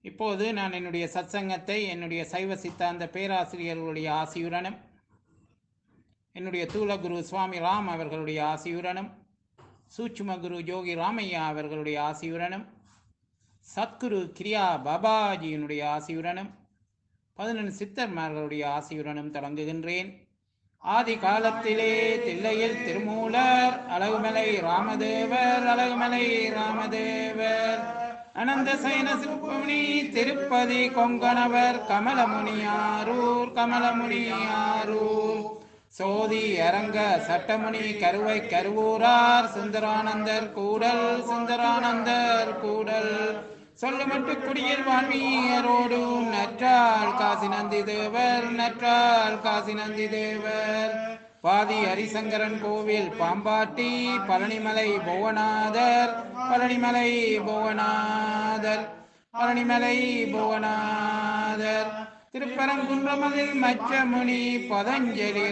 இப்போது நான் என்னுடைய சத்சங்கத்தை என்னுடைய சைவ சித்தாந்த பேராசிரியர்களுடைய ஆசியுடனும் என்னுடைய தூலகுரு சுவாமி ராம் அவர்களுடைய ஆசியுடனும் சூட்சும குரு யோகி ராமையா அவர்களுடைய ஆசியுடனும் சத்குரு கிரியா பாபாஜியினுடைய ஆசியுடனும் 11 சித்தர்மார்களுடைய ஆசியுடனும் தொடங்குகின்றேன். ஆதி காலத்திலே தில்லையில் திருமூலர் அழகுமலை ராமதேவர் அனந்த சயன சிற்பமுனி திருப்பதி கொங்கணவர் கமலமுனியாரூர் சோதி அரங்க சட்டமுனி கருவை கருவூரார் சுந்தரானந்தர் கூடல் சொல்லுமட்டு குடியில் வான்மீயரோடு நற்றால் காசி நந்தி தேவர் பாதி ஹரிசங்கரன் கோவில் பாம்பாட்டி பழனிமலை புவனாதர் திருப்பரங்குன்றமதில் மச்சமுனி பதஞ்சலி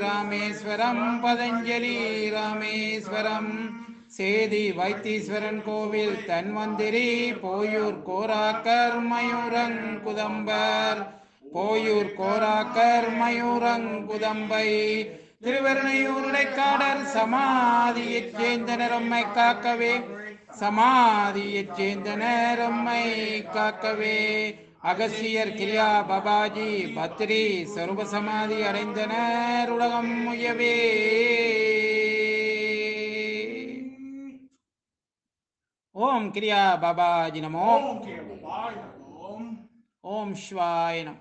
ராமேஸ்வரம் சேதி வைத்தீஸ்வரன் கோவில் தன்வந்திரி போயூர் கோராக்கர் மயூரங்குதம்பை திருவருணையூருடைக்காடர் சமாதியைச் சேர்ந்தனர் அம்மை காக்கவே அகசியர் கிரியா பாபாஜி பத்ரி சொரூப சமாதி அடைந்தனர் உலகம் முயவே. ஓம் கிரியா பாபாஜி நமோ. ஓம் சிவாய நமோ.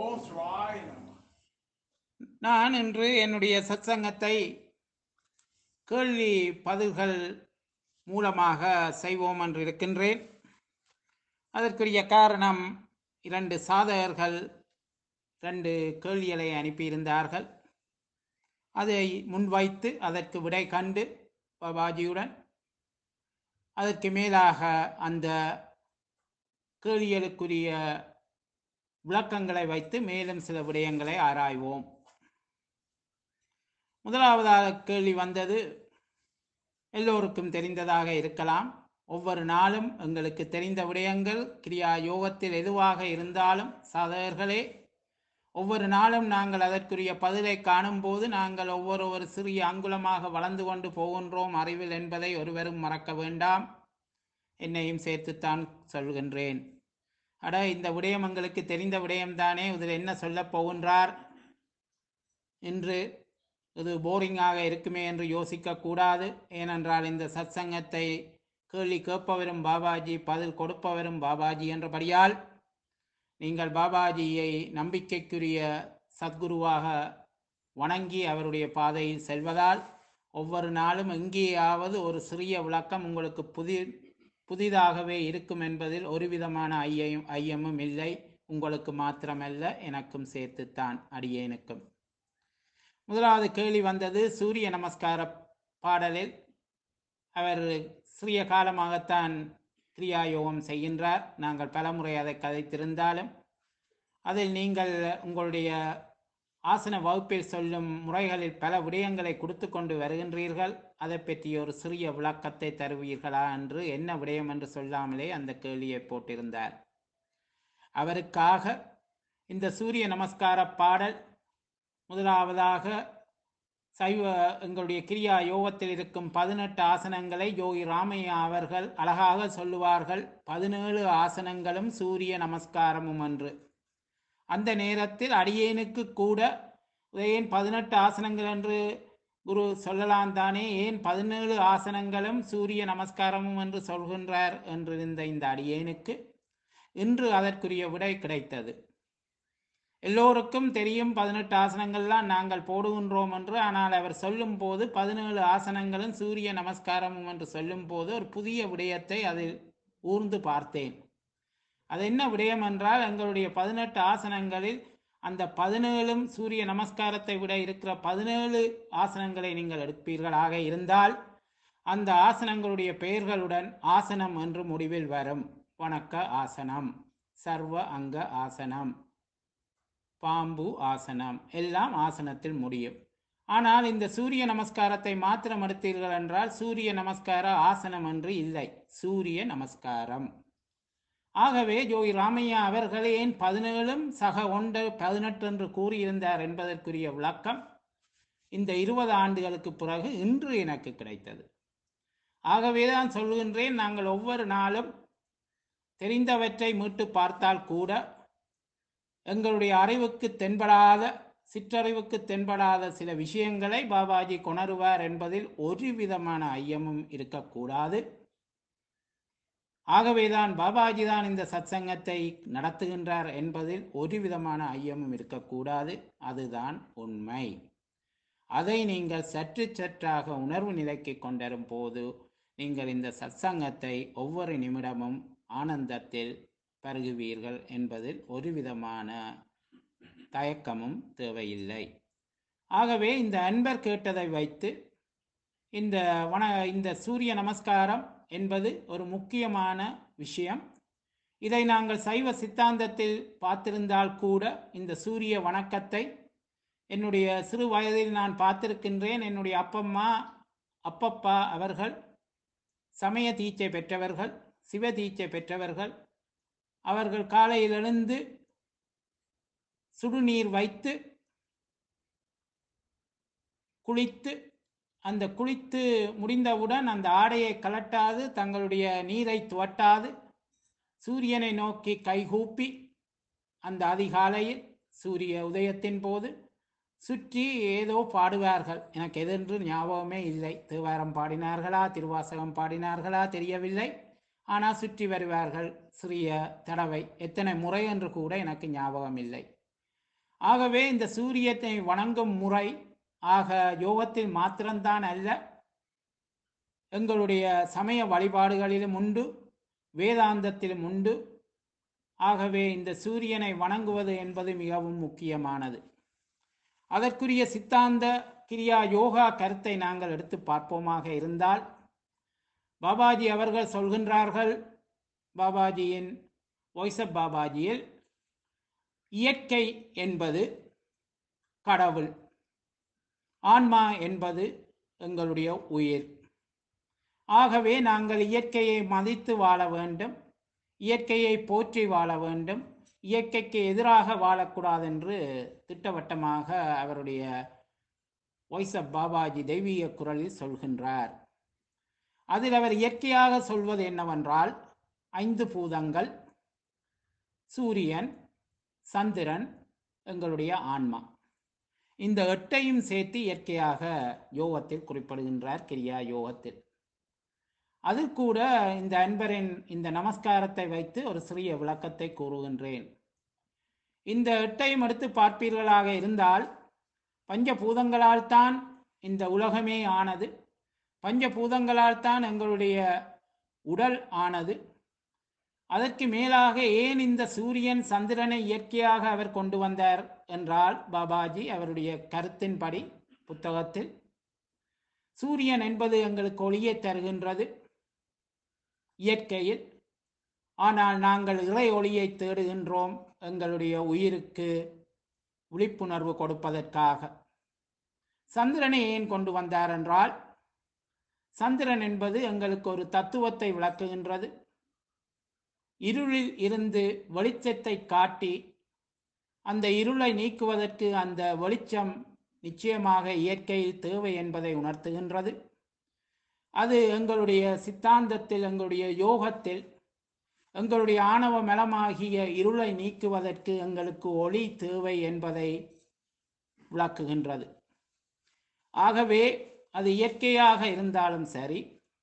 நான் இன்று என்னுடைய சத்சங்கத்தை கேள்வி பதில்கள் மூலமாக செய்வோம் என்று இருக்கின்றேன். அதற்குரிய காரணம், 2 சாதகர்கள் 2 கேள்விகளை அனுப்பியிருந்தார்கள். அதை முன்வைத்து அதற்கு விடை கண்டு பாபாஜியுடன் அதற்கு மேலாக அந்த கேள்விகளுக்குரிய விளக்கங்களை வைத்து மேலும் சில விடயங்களை ஆராய்வோம். முதலாவதாக கேள்வி வந்தது, எல்லோருக்கும் தெரிந்ததாக இருக்கலாம். ஒவ்வொரு நாளும் எங்களுக்கு தெரிந்த விடயங்கள் கிரியா யோகத்தில் எதுவாக இருந்தாலும் சாதகர்களே, ஒவ்வொரு நாளும் நாங்கள் அதற்குரிய பதிலை காணும் போது நாங்கள் ஒவ்வொரு சிறிய அங்குலமாக வளர்ந்து கொண்டு போகின்றோம் அறிவில் என்பதை ஒருவரும் மறக்க வேண்டாம். என்னையும் சேர்த்துத்தான் சொல்கின்றேன். இந்த விடயம் எங்களுக்கு தெரிந்த விடயம்தானே, இதில் என்ன சொல்ல போகின்றார் என்று இது போரிங்காக இருக்குமே என்று யோசிக்க கூடாது. ஏனென்றால் இந்த சத்சங்கத்தை கேள்வி கேட்பவரும் பாபாஜி, பதில் கொடுப்பவரும் பாபாஜி என்றபடியால் நீங்கள் பாபாஜியை நம்பிக்கைக்குரிய சத்குருவாக வணங்கி அவருடைய பாதையில் செல்வதால் ஒவ்வொரு நாளும் எங்கேயாவது ஒரு சிறிய விளக்கம் உங்களுக்கு புதிதாகவே இருக்கும் என்பதில் ஒரு விதமான ஐயமும் இல்லை. உங்களுக்கு மாத்திரமல்ல, எனக்கும் சேர்த்துத்தான், அடியேனுக்கும். முதலாவது கேள்வி வந்தது, சூரிய நமஸ்கார பாடலில் அவர் சிறிய காலமாகத்தான் கிரியா யோகம் செய்கின்றார். நாங்கள் பலமுறை அதை கதைத்திருந்தாலும் அதில் நீங்கள் உங்களுடைய ஆசன வகுப்பில் சொல்லும் முறைகளில் பல விடயங்களை கொடுத்து கொண்டு வருகின்றீர்கள். அதை பற்றி ஒரு சிறிய விளக்கத்தை தருவீர்களா என்று, என்ன விடயம் என்று சொல்லாமலே அந்த கேள்வியை போட்டிருந்தார். அவருக்காக இந்த சூரிய நமஸ்கார பாடல் முதலாவதாக எங்களுடைய கிரியா யோகத்தில் இருக்கும் 18 ஆசனங்களை யோகி ராமையா அவர்கள் அழகாக சொல்லுவார்கள். 17 ஆசனங்களும் சூரிய நமஸ்காரமும் என்று. அந்த நேரத்தில் அடியேனுக்கு கூட ஏன் 18 ஆசனங்கள் என்று குரு சொல்லலாம் தானே, ஏன் 17 ஆசனங்களும் சூரிய நமஸ்காரமும் என்று சொல்கின்றார் என்றிருந்த இந்த அடியேனுக்கு இன்று அதற்குரிய விடை கிடைத்தது. எல்லோருக்கும் தெரியும் 18 ஆசனங்கள்லாம் நாங்கள் போடுகின்றோம் என்று. ஆனால் அவர் சொல்லும் போது 17 ஆசனங்களும் சூரிய நமஸ்காரமும் என்று சொல்லும் போது ஒரு புதிய விடயத்தை அதில் ஊர்ந்து பார்த்தேன். அது என்ன விடயம் என்றால், எங்களுடைய 18 ஆசனங்களில் அந்த 17 சூரிய நமஸ்காரத்தை விட இருக்கிற 17 ஆசனங்களை நீங்கள் எடுப்பீர்களாக இருந்தால் அந்த ஆசனங்களுடைய பெயர்களுடன் ஆசனம் என்று முடிவில் வரும். வணக்க ஆசனம், சர்வ அங்க ஆசனம், பாம்பு ஆசனம், எல்லாம் ஆசனத்தில் முடியும். ஆனால் இந்த சூரிய நமஸ்காரத்தை மாத்திரம் எடுத்தீர்கள் என்றால் சூரிய நமஸ்கார ஆசனம் என்று இல்லை, சூரிய நமஸ்காரம். ஆகவே ஜோதி ராமையா அவர்களே ஏன் 17 சக 18 என்று கூறியிருந்தார் என்பதற்குரிய விளக்கம் இந்த 20 ஆண்டுகளுக்கு பிறகு இன்று எனக்கு கிடைத்தது. ஆகவேதான் சொல்லுகின்றேன், நாங்கள் ஒவ்வொரு நாளும் தெரிந்தவற்றை மீட்டு பார்த்தால் கூட எங்களுடைய அறிவுக்கு தென்படாத, சிற்றறிவுக்கு தென்படாத சில விஷயங்களை பாபாஜி கொணருவார் என்பதில் ஒரு விதமான ஐயமும் இருக்கக்கூடாது. ஆகவேதான் பாபாஜி தான் இந்த சத்சங்கத்தை நடத்துகின்றார் என்பதில் ஒரு விதமான ஐயமும் இருக்கக்கூடாது. அதுதான் உண்மை. அதை நீங்கள் சற்று சற்றாக உணர்வு நிலைக்கு கொண்டரும் போது நீங்கள் இந்த சத்சங்கத்தை ஒவ்வொரு நிமிடமும் ஆனந்தத்தில் பருகுவீர்கள் என்பதில் ஒரு விதமான தயக்கமும் தேவையில்லை. ஆகவே இந்த அன்பர் கேட்டதை வைத்து இந்த சூரிய நமஸ்காரம் என்பது ஒரு முக்கியமான விஷயம். இதை நாங்கள் சைவ சித்தாந்தத்தில் பார்த்திருந்தால் கூட இந்த சூரிய வணக்கத்தை என்னுடைய சிறு வயதில் நான் பார்த்திருக்கின்றேன். என்னுடைய அப்பப்பா அவர்கள் சமய தீட்சை பெற்றவர்கள், சிவ தீட்சை பெற்றவர்கள். அவர்கள் காலையில் எழுந்து சுடுநீர் வைத்து குளித்து, அந்த குளித்து முடிந்தவுடன் அந்த ஆடையை கலட்டாது, தங்களுடைய நீரை துவட்டாது, சூரியனை நோக்கி கைகூப்பி அந்த அதிகாலையில் சூரிய உதயத்தின் போது சுற்றி ஏதோ பாடுவார்கள். எனக்கு எதென்று ஞாபகமே இல்லை. தேவாரம் பாடினார்களா, திருவாசகம் பாடினார்களா தெரியவில்லை. ஆனால் சுற்றி வருவார்கள் சிறிய தடவை. எத்தனை முறை என்று கூட எனக்கு ஞாபகம் இல்லை. ஆகவே இந்த சூரியத்தை வணங்கும் முறை ஆக யோகத்தில் மாத்திரம்தான் அல்ல, எங்களுடைய சமய வழிபாடுகளிலும் உண்டு, வேதாந்தத்திலும் உண்டு. ஆகவே இந்த சூரியனை வணங்குவது என்பது மிகவும் முக்கியமானது. அதற்குரிய சித்தாந்த கிரியா யோகா கருத்தை நாங்கள் எடுத்து பார்ப்போமாக இருந்தால், பாபாஜி அவர்கள் சொல்கின்றார்கள், பாபாஜியின் வாய்ஸ் ஆஃப் பாபாஜியில், இயற்கை என்பது கடவுள், ஆன்மா என்பது எங்களுடைய உயிர். ஆகவே நாங்கள் இயற்கையை மதித்து வாழ வேண்டும், இயற்கையை போற்றி வாழ வேண்டும், இயற்கைக்கு எதிராக வாழக்கூடாது என்று திட்டவட்டமாக அவருடைய வாய்ஸ் ஆஃப் பாபாஜி தெய்வீக குரலில் சொல்கின்றார். அதில் அவர் இயற்கையாக சொல்வது என்னவென்றால், 5 பூதங்கள், சூரியன், சந்திரன், எங்களுடைய ஆன்மா, இந்த 8ஐயும் சேர்த்து இயற்கையாக யோகத்தில் குறிப்பிடுகின்றார், கிரியா யோகத்தில். அதில் கூட இந்த அன்பரின் இந்த நமஸ்காரத்தை வைத்து ஒரு சிறிய விளக்கத்தை கூறுகின்றேன். இந்த 8ஐயும் எடுத்து பார்ப்பீர்களாக இருந்தால், பஞ்சபூதங்களால் தான் இந்த உலகமே ஆனது, பஞ்சபூதங்களால் தான் எங்களுடைய உடல் ஆனது. அதற்கு மேலாக ஏன் இந்த சூரியன் சந்திரனை இயற்கையாக அவர் கொண்டு வந்தார் என்றால், பாபாஜி அவருடைய கருத்தின்படி புத்தகத்தில், சூரியன் என்பது எங்களுக்கு ஒளியை தருகின்றது இயற்கையில். ஆனால் நாங்கள் இறை ஒளியை தேடுகின்றோம் எங்களுடைய உயிருக்கு விழிப்புணர்வு கொடுப்பதற்காக. சந்திரனை ஏன் கொண்டு வந்தார் என்றால், சந்திரன் என்பது எங்களுக்கு ஒரு தத்துவத்தை விளக்குகின்றது. இருளில் இருந்து வெளிச்சத்தை காட்டி அந்த இருளை நீக்குவதற்கு அந்த வெளிச்சம் நிச்சயமாக இயற்கையில் தேவை என்பதை உணர்த்துகின்றது. அது எங்களுடைய சித்தாந்தத்தில், எங்களுடைய யோகத்தில், எங்களுடைய ஆணவ மலமாகிய இருளை நீக்குவதற்கு எங்களுக்கு ஒளி தேவை என்பதை விளக்குகின்றது. ஆகவே அது இயற்கையாக இருந்தாலும் சரி,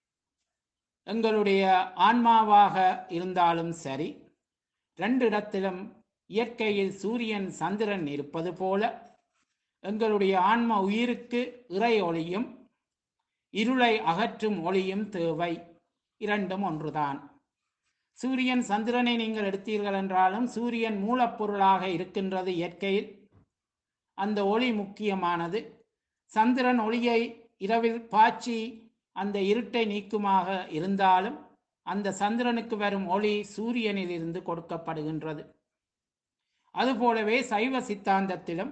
எங்களுடைய ஆன்மாவாக இருந்தாலும் சரி, 2 இடத்திலும் இயற்கையில் சூரியன் சந்திரன் இருப்பது போல எங்களுடைய ஆன்ம உயிருக்கு இறை ஒளியும் இருளை அகற்றும் ஒளியும் தேவை. 2ம் ஒன்றுதான். சூரியன் சந்திரனை நீங்கள் எடுத்தீர்கள் என்றாலும், சூரியன் மூலப்பொருளாக இருக்கின்றது இயற்கையில், அந்த ஒளி முக்கியமானது. சந்திரன் ஒளியை இரவில் பாய்ச்சி அந்த இருட்டை நீக்குமாக இருந்தாலும், அந்த சந்திரனுக்கு வரும் ஒளி சூரியனில் இருந்து கொடுக்கப்படுகின்றது. அதுபோலவே சைவ சித்தாந்தத்திலும்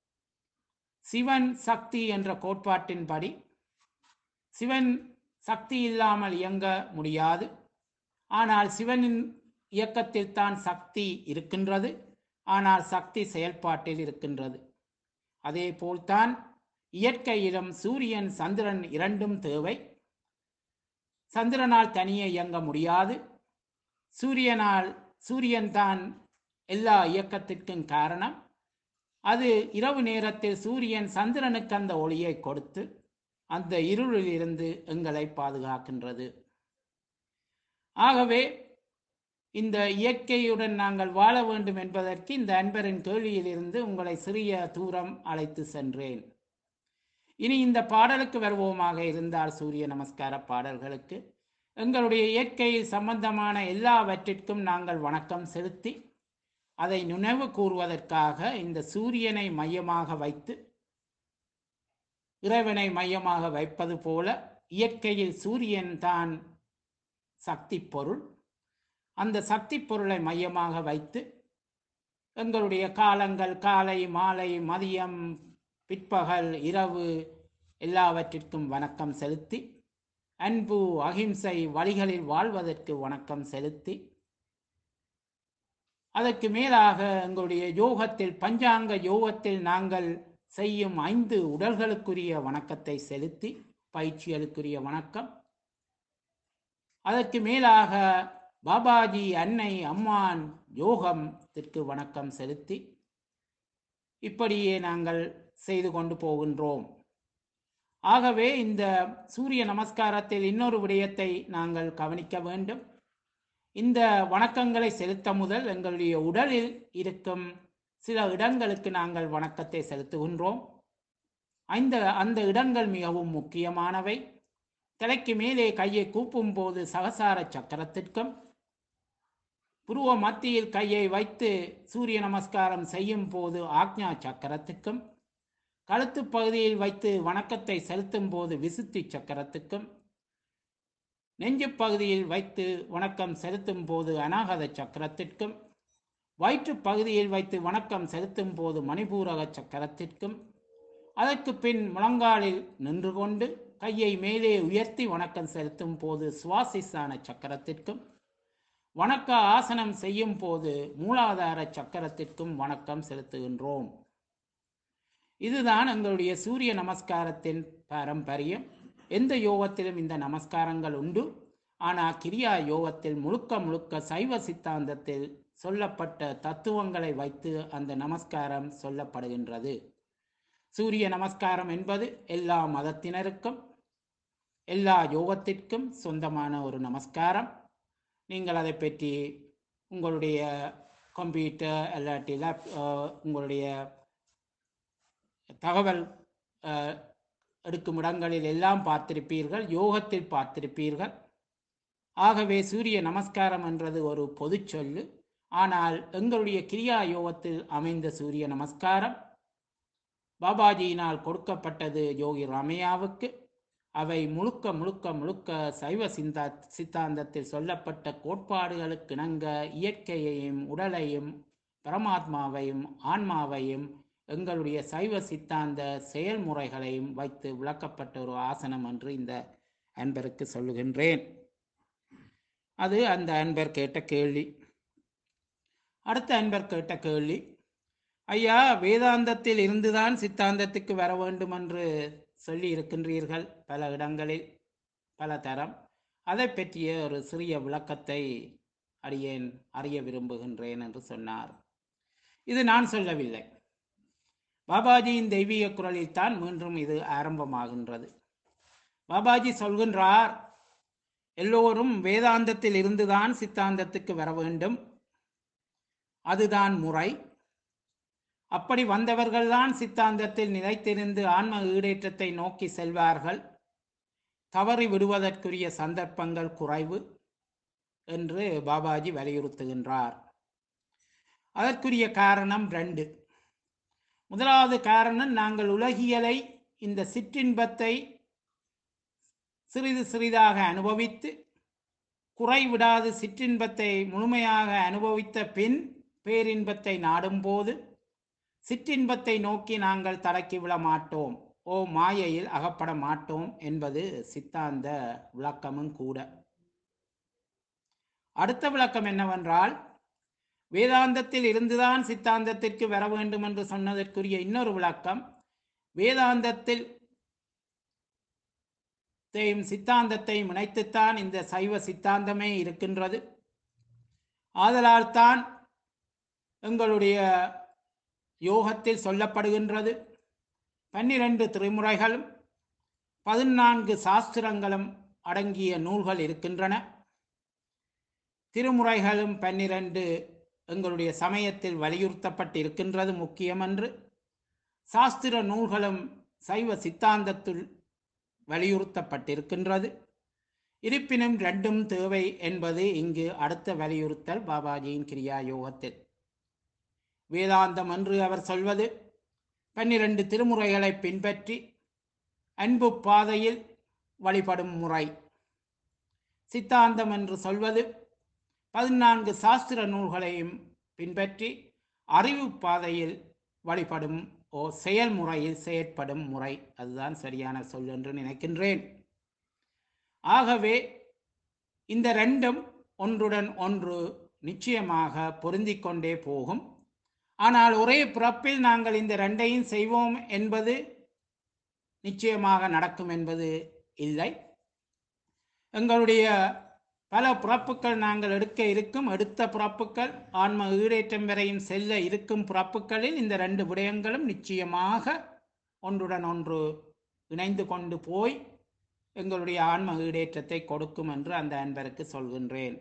சிவன் சக்தி என்ற கோட்பாட்டின்படி, சிவன் சக்தி இல்லாமல் இயங்க முடியாது. ஆனால் சிவனின் இயக்கத்தில் தான் சக்தி இருக்கின்றது. ஆனால் சக்தி செயல்பாட்டில் இருக்கின்றது. அதே போல்தான் இயற்கையிலும் சூரியன் சந்திரன் இரண்டும் தேவை. சந்திரனால் தனியே இயங்க முடியாது. சூரியன் தான் எல்லா இயக்கத்திற்கும் காரணம். அது இரவு நேரத்தில் சூரியன் சந்திரனுக்கு அந்த ஒளியை கொடுத்து அந்த இருளில் இருந்து எங்களை பாதுகாக்கின்றது. ஆகவே இந்த இயற்கையுடன் நாங்கள் வாழ வேண்டும் என்பதற்கு இந்த அன்பரின் கேள்வியிலிருந்து உங்களை சிறிய தூரம் அழைத்து சென்றேன். இனி இந்த பாடலுக்கு வருவோமாக இருந்தால், சூரிய நமஸ்கார பாடல்களுக்கு எங்களுடைய இயற்கையில் சம்பந்தமான எல்லாவற்றிற்கும் நாங்கள் வணக்கம் செலுத்தி அதை நினைவு கூறுவதற்காக இந்த சூரியனை மையமாக வைத்து, இறைவனை மையமாக வைப்பது போல இயற்கையில் சூரியன் தான் சக்தி பொருள். அந்த சக்தி பொருளை மையமாக வைத்து எங்களுடைய காலங்கள், காலை, மாலை, மதியம், பிற்பகல், இரவு எல்லாவற்றிற்கும் வணக்கம் செலுத்தி, அன்பு, அகிம்சை வழிகளில் வாழ்வதற்கு வணக்கம் செலுத்தி, அதற்கு மேலாக எங்களுடைய யோகத்தில், பஞ்சாங்க யோகத்தில் நாங்கள் செய்யும் 5 உடல்களுக்குரிய வணக்கத்தை செலுத்தி, பயிற்சிகளுக்குரிய வணக்கம், அதற்கு மேலாக பாபாஜி, அன்னை, அம்மான் யோகத்திற்கு வணக்கம் செலுத்தி இப்படியே நாங்கள் செய்து கொண்டு போகின்றோம். ஆகவே இந்த சூரிய நமஸ்காரத்தில் இன்னொரு விடயத்தை நாங்கள் கவனிக்க வேண்டும். இந்த வணக்கங்களை செலுத்த முதல் எங்களுடைய உடலில் இருக்கும் சில இடங்களுக்கு நாங்கள் வணக்கத்தை செலுத்துகின்றோம். அந்த இடங்கள் மிகவும் முக்கியமானவை. தலைக்கு மேலே கையை கூப்பும் போது சகசார சக்கரத்திற்கும், புருவ மத்தியில் கையை வைத்து சூரிய நமஸ்காரம் செய்யும் போது ஆக்ஞா சக்கரத்துக்கும், கழுத்து பகுதியில் வைத்து வணக்கத்தை செலுத்தும் போது விசுத்தி சக்கரத்துக்கும், நெஞ்சு பகுதியில் வைத்து வணக்கம் செலுத்தும் போது அநாகத சக்கரத்திற்கும், வயிற்று பகுதியில் வைத்து வணக்கம் செலுத்தும் போது மணிபூரக சக்கரத்திற்கும், அதற்கு பின் முழங்காலில் நின்று கொண்டு கையை மேலே உயர்த்தி வணக்கம் செலுத்தும் போது சுவாசிசான சக்கரத்திற்கும், வணக்க ஆசனம் செய்யும் போது மூலாதார சக்கரத்திற்கும் வணக்கம் செலுத்துகின்றோம். இதுதான் எங்களுடைய சூரிய நமஸ்காரத்தின் பாரம்பரியம். எந்த யோகத்திலும் இந்த நமஸ்காரங்கள் உண்டு. ஆனால் கிரியா யோகத்தில் முழுக்க சைவ சித்தாந்தத்தில் சொல்லப்பட்ட தத்துவங்களை வைத்து அந்த நமஸ்காரம் சொல்லப்படுகின்றது. சூரிய நமஸ்காரம் என்பது எல்லா மதத்தினருக்கும் எல்லா யோகத்திற்கும் சொந்தமான ஒரு நமஸ்காரம். நீங்கள் அதை பற்றி உங்களுடைய கம்ப்யூட்டர் இல்லாட்டி உங்களுடைய தகவல் எடுக்கும் இடங்களில் எல்லாம் பார்த்திருப்பீர்கள், யோகத்தில் பார்த்திருப்பீர்கள். ஆகவே சூரிய நமஸ்காரம் என்றது ஒரு பொது சொல்லு. ஆனால் எங்களுடைய கிரியா யோகத்தில் அமைந்த சூரிய நமஸ்காரம் பாபாஜியினால் கொடுக்கப்பட்டது யோகி ராமையாவுக்கு. அவை முழுக்க சைவ சித்தாந்தத்தில் சொல்லப்பட்ட கோட்பாடுகளுக்கு இணங்க இயற்கையையும் உடலையும் பரமாத்மாவையும் ஆன்மாவையும் எங்களுடைய சைவ சித்தாந்த செயல்முறைகளையும் வைத்து விளக்கப்பட்ட ஒரு ஆசனம் என்று இந்த அன்பருக்கு சொல்லுகின்றேன். அது அந்த அன்பர் கேட்ட கேள்வி. அடுத்த அன்பர் கேட்ட கேள்வி, ஐயா, வேதாந்தத்தில் இருந்துதான் சித்தாந்தத்துக்கு வர வேண்டும் என்று சொல்லி இருக்கின்றீர்கள் பல இடங்களில் பல தரம். அதை பற்றிய ஒரு சிறிய விளக்கத்தை அறிய விரும்புகின்றேன் என்று சொன்னார். இது நான் சொல்லவில்லை, பாபாஜியின் தெய்வீக குரலில் தான் மீண்டும் இது ஆரம்பமாகின்றது. பாபாஜி சொல்கின்றார், எல்லோரும் வேதாந்தத்தில் இருந்துதான் சித்தாந்தத்துக்கு வர வேண்டும், அதுதான் முறை. அப்படி வந்தவர்கள்தான் சித்தாந்தத்தில் நிலைத்திருந்து ஆன்ம ஈடேற்றத்தை நோக்கி செல்வார்கள். தவறி விடுவதற்குரிய சந்தர்ப்பங்கள் குறைவு என்று பாபாஜி வலியுறுத்துகின்றார். அதற்குரிய காரணம் 2. முதலாவது காரணம், நாங்கள் உலகியலை, இந்த சிற்றின்பத்தை சிறிது சிறிதாக அனுபவித்து குறைவிடாது சிற்றின்பத்தை முழுமையாக அனுபவித்த பின் பேரின்பத்தை நாடும் போது சிற்றின்பத்தை நோக்கி நாங்கள் தடக்கி விழ மாட்டோம், மாயையில் அகப்பட மாட்டோம் என்பது சித்தாந்த விளக்கமும் கூட. அடுத்த விளக்கம் என்னவென்றால், வேதாந்தத்தில் இருந்துதான் சித்தாந்தத்திற்கு வர வேண்டும் என்று சொன்னதற்குரிய இன்னொரு விளக்கம், வேதாந்தத்தில் சித்தாந்தத்தையும் இணைத்துத்தான் இந்த சைவ சித்தாந்தமே இருக்கின்றது. ஆதலால் தான் எங்களுடைய யோகத்தில் சொல்லப்படுகின்றது 12 திருமுறைகளும் 14 சாஸ்திரங்களும் அடங்கிய நூல்கள் இருக்கின்றன. திருமுறைகளும் 12 எங்களுடைய சமயத்தில் வலியுறுத்தப்பட்டு இருக்கின்றது முக்கியம் என்று. சாஸ்திர நூல்களும் சைவ சித்தாந்தத்தில் வலியுறுத்தப்பட்டிருக்கின்றது. இருப்பினும் ரெண்டும் தேவை என்பது இங்கு அடுத்த வலியுறுத்தல் பாபாஜியின் கிரியா யோகத்தில். வேதாந்தம் என்று அவர் சொல்வது 12 திருமுறைகளை பின்பற்றி அன்பு பாதையில் வழிபடும் முறை. சித்தாந்தம் என்று சொல்வது 14 சாஸ்திர நூல்களையும் பின்பற்றி அறிவு பாதையில் வழிபடும் செயல்முறையில் செயற்படும் முறை. அதுதான் சரியான சொல் என்று நினைக்கின்றேன். ஆகவே இந்த ரெண்டும் ஒன்றுடன் ஒன்று நிச்சயமாக பொருந்திக் கொண்டே போகும். ஆனால் ஒரே பிறப்பில் நாங்கள் இந்த ரெண்டையும் செய்வோம் என்பது நிச்சயமாக நடக்கும் என்பது இல்லை. எங்களுடைய பல பிறப்புகள் நாங்கள் எடுத்த பிறப்புகள் ஆன்ம ஈடேற்றம் வரையும் செல்ல இருக்கும் பிறப்புகளில் இந்த 2 விடயங்களும் நிச்சயமாக ஒன்றுடன் ஒன்று இணைந்து கொண்டு போய் எங்களுடைய ஆன்ம ஈடேற்றத்தை கொடுக்கும் என்று அந்த அன்பருக்கு சொல்கின்றேன்.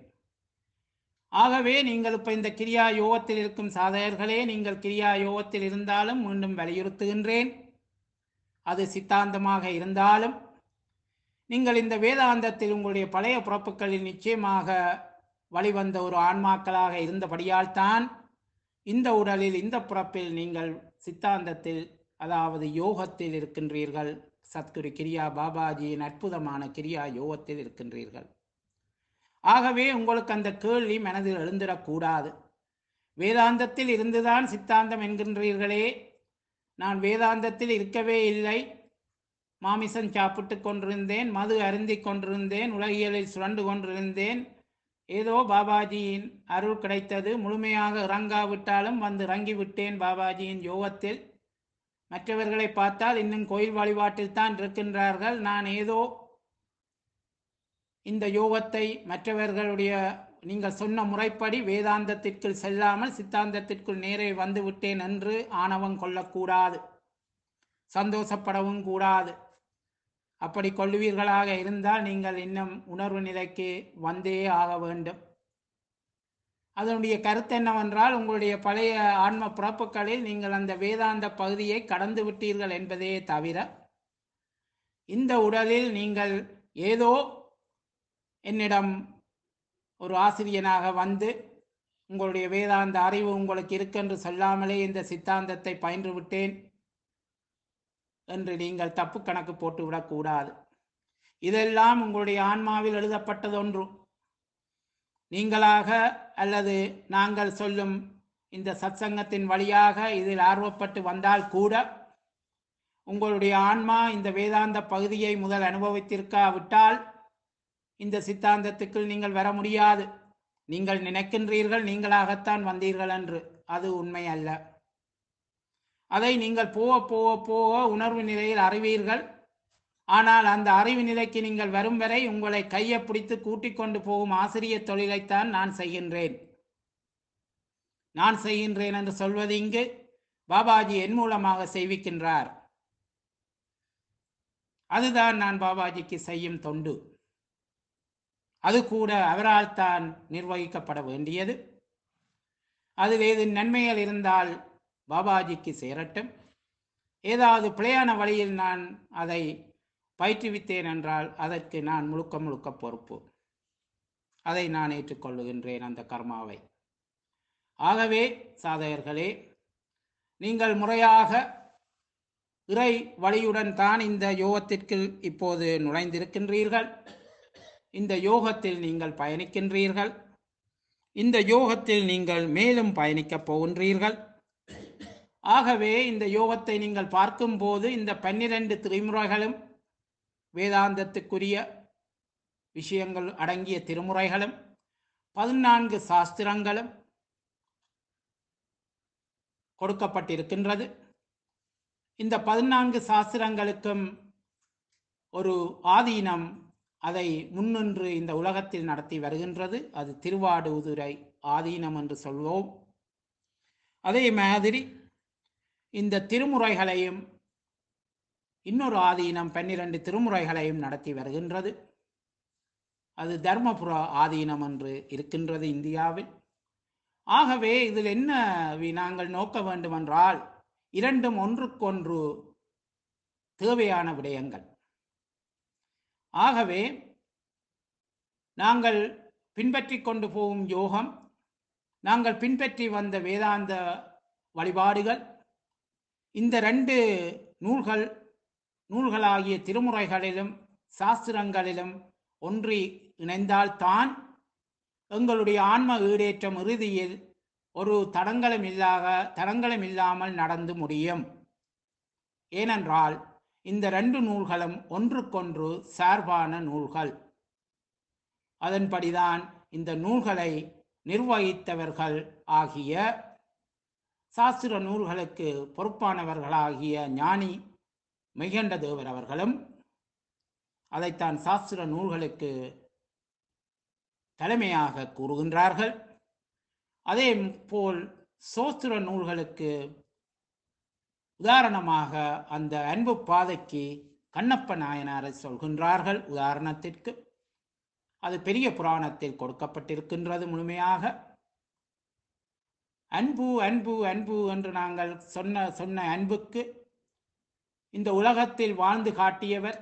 ஆகவே நீங்கள் இப்ப இந்த கிரியா யோகத்தில் இருக்கும் சாதகர்களே, நீங்கள் கிரியா யோகத்தில் இருந்தாலும் மீண்டும் வலியுறுத்துகின்றேன், அது சித்தாந்தமாக இருந்தாலும் நீங்கள் இந்த வேதாந்தத்தில் உங்களுடைய பழைய பிறப்புகளில் நிச்சயமாக வழிவந்த ஒரு ஆன்மாக்களாக இருந்தபடியால் தான் இந்த உடலில் இந்த பிறப்பில் நீங்கள் சித்தாந்தத்தில் அதாவது யோகத்தில் இருக்கின்றீர்கள். சத்குரு கிரியா பாபாஜியின் அற்புதமான கிரியா யோகத்தில் இருக்கின்றீர்கள். ஆகவே உங்களுக்கு அந்த கேள்வி மனதில் எழுந்திடக்கூடாது. வேதாந்தத்தில் இருந்துதான் சித்தாந்தம் என்கின்றீர்களே, நான் வேதாந்தத்தில் இருக்கவே இல்லை, மாமிசம் சாப்பிட்டு கொண்டிருந்தேன், மது அருந்தி கொண்டிருந்தேன், உலகியலில் சுரண்டு கொண்டிருந்தேன், ஏதோ பாபாஜியின் அருள் கிடைத்தது, முழுமையாக இறங்காவிட்டாலும் வந்து இறங்கிவிட்டேன் பாபாஜியின் யோகத்தில். மற்றவர்களை பார்த்தால் இன்னும் கோயில் வழிபாட்டில் தான் இருக்கின்றார்கள். நான் ஏதோ இந்த யோகத்தை மற்றவர்களுடைய நீங்கள் சொன்ன முறைப்படி வேதாந்தத்திற்குள் செல்லாமல் சித்தாந்தத்திற்குள் நேரே வந்து விட்டேன் என்று ஆணவம் கொள்ளக்கூடாது, சந்தோஷப்படவும் கூடாது. அப்படி கொள்ளுவீர்களாக இருந்தால் நீங்கள் இன்னும் உணர்வு நிலைக்கு வந்தே ஆக வேண்டும். அதனுடைய கருத்து என்னவென்றால், உங்களுடைய பழைய ஆன்ம பிறப்புகளில் நீங்கள் அந்த வேதாந்த பகுதியை கடந்து விட்டீர்கள் என்பதே தவிர, இந்த உடலில் நீங்கள் ஏதோ என்னிடம் ஒரு ஆசிரியனாக வந்து உங்களுடைய வேதாந்த அறிவு உங்களுக்கு இருக்கென்று சொல்லாமலே இந்த சித்தாந்தத்தை பயின்று விட்டேன் என்று நீங்கள் தப்பு கணக்கு போட்டு விடக்கூடாது. இதெல்லாம் உங்களுடைய ஆன்மாவில் எழுதப்பட்டதொன்று. நீங்களாக அல்லது நாங்கள் சொல்லும் இந்த சத்சங்கத்தின் வழியாக இதில் ஆர்வப்பட்டு வந்தால் கூட உங்களுடைய ஆன்மா இந்த வேதாந்த பகுதியை முதல் அனுபவித்திருக்காவிட்டால் இந்த சித்தாந்தத்துக்குள் நீங்கள் வர முடியாது. நீங்கள் நினைக்கின்றீர்கள் நீங்களாகத்தான் வந்தீர்கள் என்று, அது உண்மை அல்ல. அதை நீங்கள் போக போக போக உணர்வு நிலையில் அறிவீர்கள். ஆனால் அந்த அறிவு நிலைக்கு நீங்கள் வரும் வரை உங்களை கையை பிடித்து கூட்டிக் கொண்டு போகும் ஆசிரியர் தொழிலைத்தான் நான் செய்கின்றேன். நான் செய்கின்றேன் என்று சொல்வது இங்கு பாபாஜி என் மூலமாக செய்விக்கின்றார். அதுதான் நான் பாபாஜிக்கு செய்யும் தொண்டு. அது கூட அவரால் தான் நிர்வகிக்கப்பட வேண்டியது. அதில் ஏது நன்மைகள் இருந்தால் பாபாஜிக்கு சேரட்டும். ஏதாவது பிழையான வழியில் நான் அதை பயிற்றுவித்தேன் என்றால் அதற்கு நான் முழுக்க முழுக்க பொறுப்பு. அதை நான் ஏற்றுக்கொள்ளுகின்றேன், அந்த கர்மாவை. ஆகவே சாதகர்களே, நீங்கள் முறையாக இறை வழியுடன் தான் இந்த யோகத்திற்கு இப்போது நுழைந்திருக்கின்றீர்கள். இந்த யோகத்தில் நீங்கள் பயணிக்கின்றீர்கள். இந்த யோகத்தில் நீங்கள் மேலும் பயணிக்கப் போகின்றீர்கள். ஆகவே இந்த யோகத்தை நீங்கள் பார்க்கும்போது இந்த 12 திருமுறைகளும் வேதாந்தத்துக்குரிய விஷயங்கள் அடங்கிய திருமுறைகளும் 14 சாஸ்திரங்களும் கொடுக்கப்பட்டிருக்கின்றது. இந்த 14 சாஸ்திரங்களுக்கும் ஒரு ஆதீனம் அதை முன்னின்று இந்த உலகத்தில் நடத்தி வருகின்றது. அது திருவாடுதுறை ஆதீனம் என்று சொல்வோம். அதே மாதிரி இந்த திருமுறைகளையும் இன்னொரு ஆதீனம் 12 திருமுறைகளையும் நடத்தி வருகின்றது. அது தர்மபுர ஆதீனம் என்று இருக்கின்றது இந்தியாவில். ஆகவே இதில் என்ன நாங்கள் நோக்க வேண்டுமென்றால், இரண்டும் ஒன்றுக்கொன்று தேவையான விடயங்கள். ஆகவே நாங்கள் பின்பற்றி கொண்டு போகும் யோகம், நாங்கள் பின்பற்றி வந்த வேதாந்த வழிபாடுகள், இந்த 2 நூல்களாகிய திருமுறைகளிலும் சாஸ்திரங்களிலும் ஒன்றி இணைந்தால்தான் எங்களுடைய ஆன்ம ஈடேற்றம் இறுதியில் ஒரு தடங்களும் இல்லாமல் நடந்து முடியும். ஏனென்றால் இந்த 2 நூல்களும் ஒன்றுக்கொன்று சார்பான நூல்கள். அதன்படிதான் இந்த நூல்களை நிர்வகித்தவர்கள் ஆகிய சாஸ்திர நூல்களுக்கு பொறுப்பானவர்களாகிய ஞானி மெய்கண்ட தேவர் அவர்களும், அதைத்தான் சாஸ்திர நூல்களுக்கு தலைமையாக கூறுகின்றார்கள். அதே போல் சோஸ்திர நூல்களுக்கு உதாரணமாக அந்த அன்பு பாதைக்கு கண்ணப்ப நாயனாரை சொல்கின்றார்கள். உதாரணத்திற்கு அது பெரிய புராணத்தில் கொடுக்கப்பட்டிருக்கின்றது முழுமையாக. அன்பு அன்பு அன்பு என்று நாங்கள் சொன்ன அன்புக்கு இந்த உலகத்தில் வாழ்ந்து காட்டியவர்,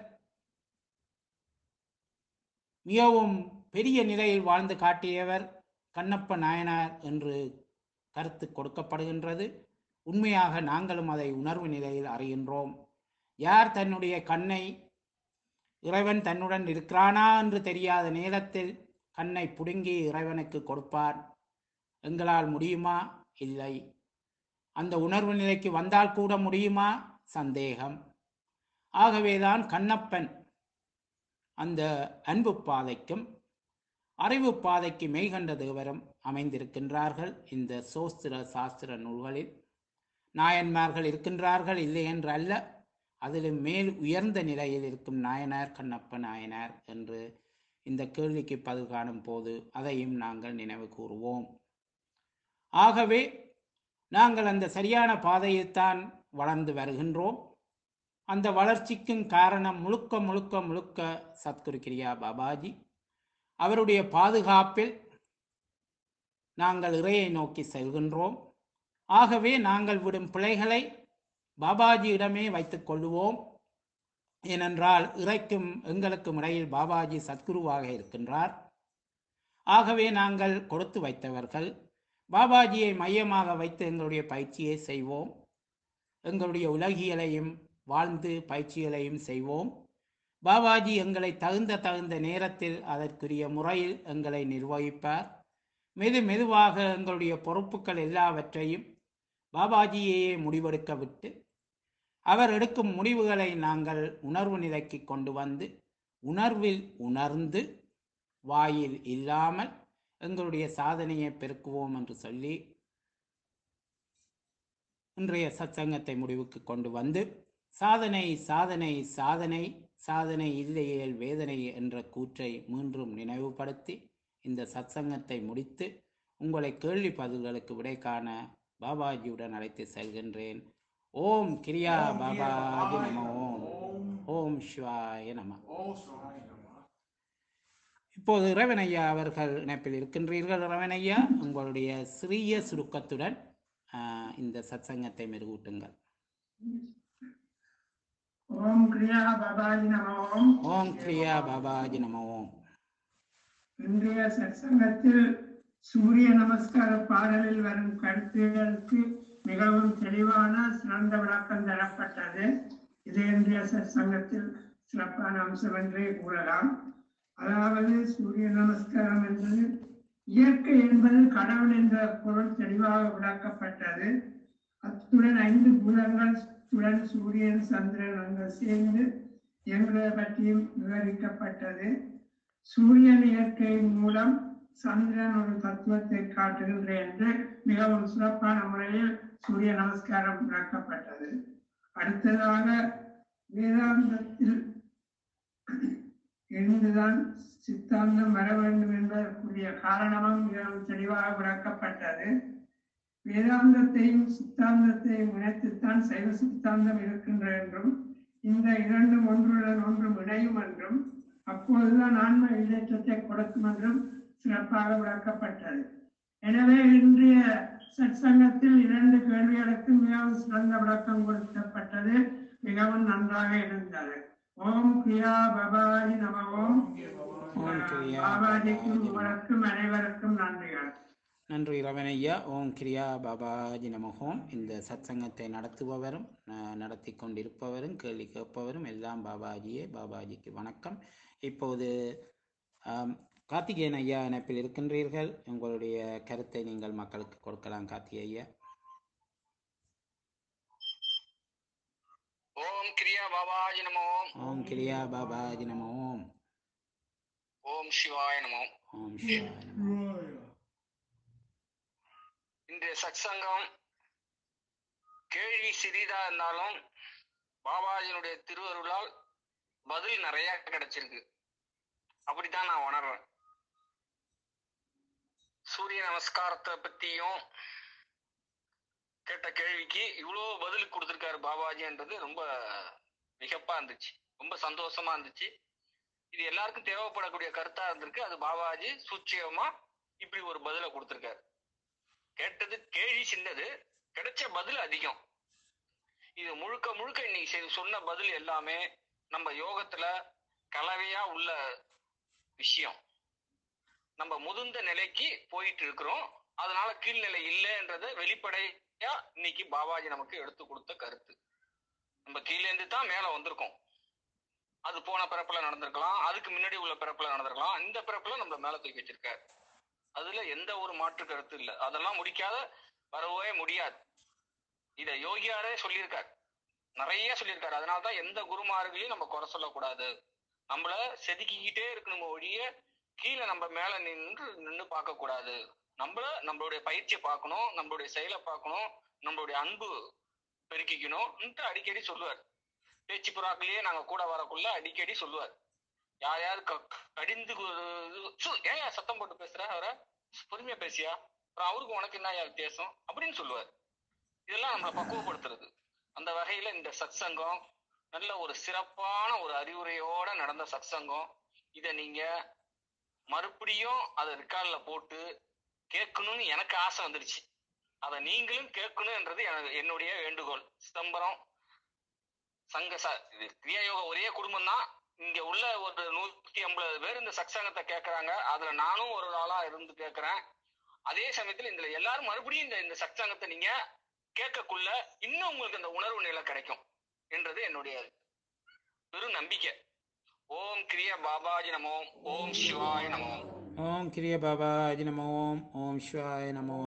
மிகவும் பெரிய நிலையில் வாழ்ந்து காட்டியவர் கண்ணப்ப நாயனார் என்று கருத்து கொடுக்கப்படுகின்றது. உண்மையாக நாங்களும் அதை உணர்வு நிலையில் அறிகின்றோம். யார் தன்னுடைய கண்ணை இறைவன் தன்னுடன் இருக்கிறானா என்று தெரியாத நேரத்தில் கண்ணை புடுங்கி இறைவனுக்கு கொடுப்பார்? எங்களால் முடியுமா? இல்லை. அந்த உணர்வு நிலைக்கு வந்தால் கூட முடியுமா? சந்தேகம். ஆகவேதான் கண்ணப்பன் அந்த அன்பு பாதைக்கும் அறிவு பாதைக்கு மெய்கண்ட தேவரும் அமைந்திருக்கின்றார்கள். இந்த சோஸ்திர சாஸ்திர நூல்களில் நாயன்மார்கள் இருக்கின்றார்கள், இல்லை என்று அல்ல. அதிலும் மேல் உயர்ந்த நிலையில் இருக்கும் நாயனார் கண்ணப்ப நாயனார் என்று இந்த கேள்விக்கு பதில் காணும் போது அதையும் நாங்கள் நினைவு கூறுவோம். ஆகவே நாங்கள் அந்த சரியான பாதையில்தான் வளர்ந்து வருகின்றோம். அந்த வளர்ச்சிக்கும் காரணம் முழுக்க முழுக்க முழுக்க சத்குரு கிரியா பாபாஜி. அவருடைய பாதுகாப்பில் நாங்கள் இறையை நோக்கி செல்கின்றோம். ஆகவே நாங்கள் விடும் பிழைகளை பாபாஜியிடமே வைத்துக் கொள்ளுவோம். ஏனென்றால் இறைக்கும் எங்களுக்கும் இடையில் பாபாஜி சத்குருவாக இருக்கின்றார். ஆகவே நாங்கள் கொடுத்து வைத்தவர்கள். பாபாஜியை மையமாக வைத்து எங்களுடைய பயிற்சியை செய்வோம். எங்களுடைய உலகியலையும் வாழ்ந்து பயிற்சிகளையும் செய்வோம். பாபாஜி எங்களை தகுந்த நேரத்தில் அதற்குரிய முறையில் எங்களை நிர்வகிப்பார். மெதுவாக எங்களுடைய பொறுப்புகள் எல்லாவற்றையும் பாபாஜியையே முடிவெடுக்க விட்டு அவர் எடுக்கும் முடிவுகளை நாங்கள் உணர்வு நிலைக்கு கொண்டு வந்து உணர்வில் உணர்ந்து வாயில் இல்லாமல் எங்களுடைய சாதனையை பெருக்குவோம் என்று சொல்லி இன்றைய சத்சங்கத்தை முடிவுக்கு கொண்டு வந்து சாதனை சாதனை சாதனை சாதனை இல்லையேல் வேதனை என்ற கூற்றை மீண்டும் நினைவுபடுத்தி இந்த சத்சங்கத்தை முடித்து உங்களை கேள்வி பதில்களுக்கு விடை காண பாபாஜியுடன் அழைத்து செல்கின்றேன். ஓம் கிரியா பாபாஜி நம. ஓம் சிவாய நம. இப்போது இறைவனையா அவர்கள் இணைப்பில் இருக்கின்றீர்கள். இறைவனையா, உங்களுடைய சிறிய சுருக்கத்துடன் இந்த சத்சங்கத்தை மெருகூட்டுங்கள். ஓம் கிரியா பாபாஜி நம. ஓம் கிரியா பாபாஜி நம. இன்றைய சத்சங்கத்தில் சூரிய நமஸ்கார பாடலில் வரும் கருத்துகளுக்கு மிகவும் தெளிவான சிறந்த விளக்கம் தரப்பட்டது. இது இன்றைய சத்சங்கத்தில் சிறப்பான அம்சம் என்றே கூறலாம். அதாவது சூரிய நமஸ்காரம் என்பது இயற்கை என்பது கடவுள் என்ற பொருள் தெளிவாக விளக்கப்பட்டது. அத்துடன் 5 பூதங்களுடன் சூரியன் சந்திரன் சேர்ந்து இயங்குவதை பற்றியும் விவரிக்கப்பட்டது. சூரியன் இயற்கையின் மூலம் சந்திரன் ஒரு தத்துவத்தை காட்டுகின்றேன் என்று மிகவும் சிறப்பான முறையில் சூரிய நமஸ்காரம் விளக்கப்பட்டது. அடுத்ததாக வேதாந்தத்தில் இருந்துதான் சித்தாந்தம் வர வேண்டும் என்பதற்குரிய காரணமும் மிகவும் தெளிவாக விளக்கப்பட்டது. வேதாந்தத்தையும் சித்தாந்தத்தையும் இணைத்துத்தான் சைவ சித்தாந்தம் இருக்கின்றது என்றும் இந்த இரண்டும் ஒன்றுடன் ஒன்றும் இணையும் என்றும் அப்போதுதான் ஆன்ம விளக்கத்தை கொடுக்கும் என்றும் சிறப்பாக விளக்கப்பட்டது. எனவே இன்றைய சத்சங்கத்தில் 2 கேள்விகளுக்கு மிகவும் சிறந்த விளக்கம் கொடுக்கப்பட்டது. மிகவும் நன்றாக இருந்தது. ஓம் கிரியா பாபாஜி நம. ஓம் பாபாஜிக்கும் உங்களுக்கும் அனைவருக்கும் நன்றிகள். நன்றி ரவணையா. ஓம் கிரியா பாபாஜி நமகோம். இந்த சத்சங்கத்தை நடத்துபவரும் நடத்தி கொண்டிருப்பவரும் கேள்வி கேட்பவரும் எல்லாம் பாபாஜியே. பாபாஜிக்கு வணக்கம். இப்போது கார்த்திகேயன் ஐயா இணைப்பில் இருக்கின்றீர்கள். உங்களுடைய கருத்தை நீங்கள் மக்களுக்கு கொடுக்கலாம். கார்த்திகேய ஐயா. ஓம் கிரியா பாபாஜி நமோ. ஓம் கிரியா பாபாஜி நமோ. ஓம் சிவாய நமோ. ஓம் சிவாய நமோ. இன்றைய சத்சங்கம் கேள்வி சிறிதா இருந்தாலும் பாபாஜியினுடைய திருவருளால் பதில் நிறைய கிடைச்சிருக்கு. அப்படித்தான் நான் உணர்றேன். சூரிய நமஸ்காரத்தை பத்தியும் கேட்ட கேள்விக்கு இவ்வளவு பதில் கொடுத்திருக்காரு பாபாஜின்றது ரொம்ப மிகப்பா இருந்துச்சு. ரொம்ப சந்தோஷமா இருந்துச்சு. இது எல்லாருக்கும் தேவைப்படக்கூடிய கருத்தா இருந்திருக்கு. அது பாபாஜி சூட்சமா இப்படி ஒரு பதிலை கொடுத்திருக்காரு. கேட்டது கேள்வி சின்னது, கிடைச்ச பதில் அதிகம். இது முழுக்க முழுக்க இன்னைக்கு சொன்ன பதில் எல்லாமே நம்ம யோகத்துல கலவையா உள்ள விஷயம். நம்ம முதிர்ந்த நிலைக்கு போயிட்டு இருக்கிறோம். அதனால கீழ்நிலை இல்லைன்றத வெளிப்படையா இன்னைக்கு பாபாஜி நமக்கு எடுத்து கொடுத்த கருத்து. நம்ம கீழேந்து தான் மேல வந்திருக்கோம். அது போன பிறப்புல நடந்திருக்கலாம், அதுக்கு முன்னாடி உள்ள பிறப்புல நடந்திருக்கலாம். இந்த பிறப்புல நம்ம மேல தூக்கி வச்சிருக்காரு. அதுல எந்த ஒரு மாற்று கருத்து இல்லை. அதெல்லாம் முடிக்காத வரவே முடியாது. இத யோகியாரே சொல்லியிருக்காரு, நிறைய சொல்லியிருக்காரு. அதனாலதான் எந்த குருமார்களையும் நம்ம குறை சொல்லக்கூடாது. நம்மள செதுக்கிக்கிட்டே இருக்கணும் ஒழிய கீழே நம்ம மேல நின்று பார்க்க கூடாது. நம்மளுடைய பயிற்சியை பார்க்கணும், நம்மளுடைய செயலை பார்க்கணும், நம்மளுடைய அன்பு பெருக்கிக்கணும் அடிக்கடி சொல்லுவார். பேச்சு புறாக்களையே நாங்க கூட வரக்குள்ள அடிக்கடி சொல்லுவார். யார் யார் கடிந்து ஏன் சத்தம் போட்டு பேசுற, அவரை பொறுமையா பேசியா, அப்புறம் அவருக்கு உனக்கு என்ன வித்தியாசம் அப்படின்னு சொல்லுவார். இதெல்லாம் நம்மளை பக்குவப்படுத்துறது. அந்த வகையில இந்த சத்சங்கம் நல்ல ஒரு சிறப்பான ஒரு அறிவுரையோட நடந்த சத்சங்கம். இத நீங்க மறுபடியும் அதை ரெக்கார்ட்ல போட்டு கேட்கணும்னு எனக்கு ஆசை வந்துருச்சு. அதை நீங்களும் கேட்கணும்ன்றது என்னுடைய வேண்டுகோள். சிதம்பரம் சங்க கிரியாயோக ஒரே குடும்பம் தான். இங்க உள்ள ஒரு 150 பேர் இந்த சத்சங்கத்தை கேட்கறாங்க. அதுல நானும் ஒரு ஆளா இருந்து கேட்கிறேன். அதே சமயத்துல இதுல எல்லாரும் மறுபடியும் இந்த சத்சங்கத்தை நீங்க கேட்கக்குள்ள இன்னும் உங்களுக்கு அந்த உணர்வு நிலை கிடைக்கும் என்றது என்னுடைய பெரும் நம்பிக்கை. ஓம் கிரியா பாபாஜி நமோ. ஓம் சிவாய நமோ. ஓம் கிரியா பாபாஜி நமோ. ஓம் சிவாய நமோ.